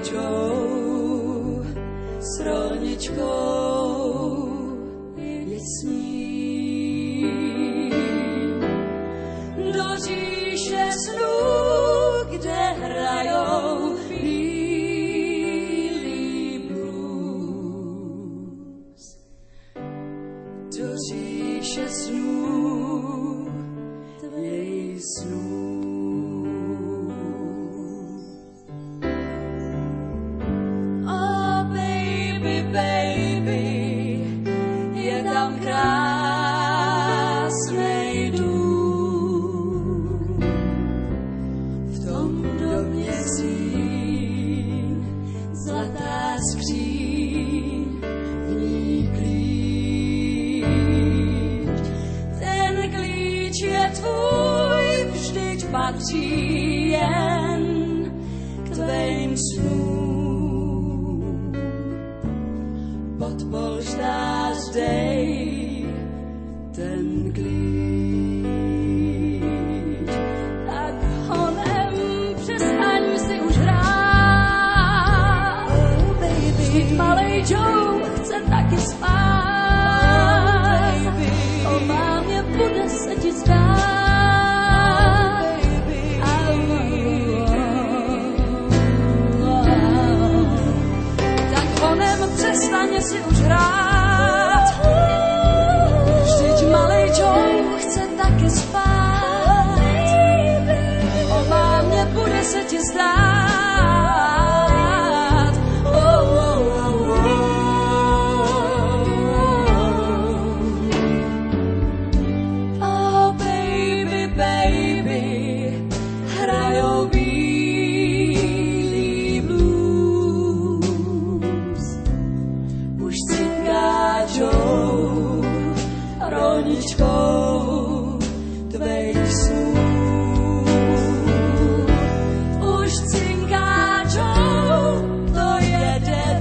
malejčou, s rolničkou je sním. Do říše snů, kde hrajou bílý blues. Do říše snů, tvých snů. Oh baby, baby, je tam krásnej dům. V tom domě síň, zlatá skříň, v ní klíč. Ten klíč je tvůj, vždyť patří jen k tvým snům. Pod polštář dej ten klíč. Tak honem přestaň si už hrát. Oh, baby. Vždyť malej Joe chce taky spát. Oh, baby. O mámě bude se ti zdát. Přestaň si už hrát. Vždyť malej Joe chce taky spát. O mámě bude se ti zdát. Oh, oh, oh, oh. Oh, baby, baby, hrajou bílý blues. Už cinká Joe rolničkou tvých snů. Už cinká Joe, to jede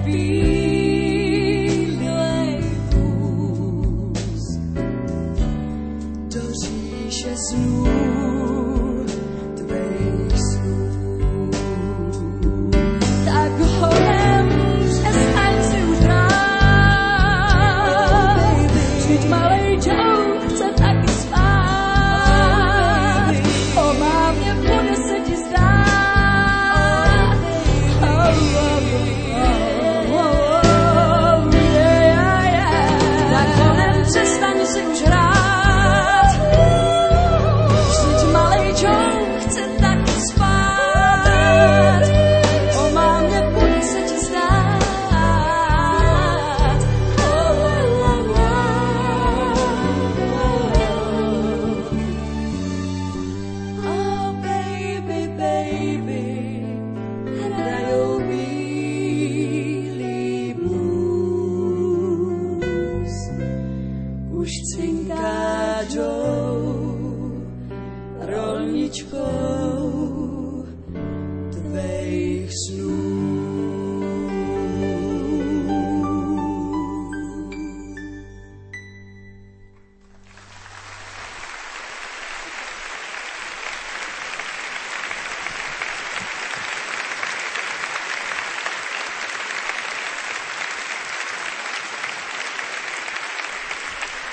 bílej vůz. Do říše snů, tvých snů. Tak honem přestaň si už hrát. Vždyť malej Joe chce taky spát. O mámě bude se ti zdát. Oh, oh, oh, oh, yeah, yeah. Tak honem přestaň si už hrát. Vždyť malej Joe chce taky spát. O mámě bude se ti zdát. Oh, oh, oh, oh. Oh, baby, baby, hrajou bílý blues. Už cinká Joe rolničkou tvých snů.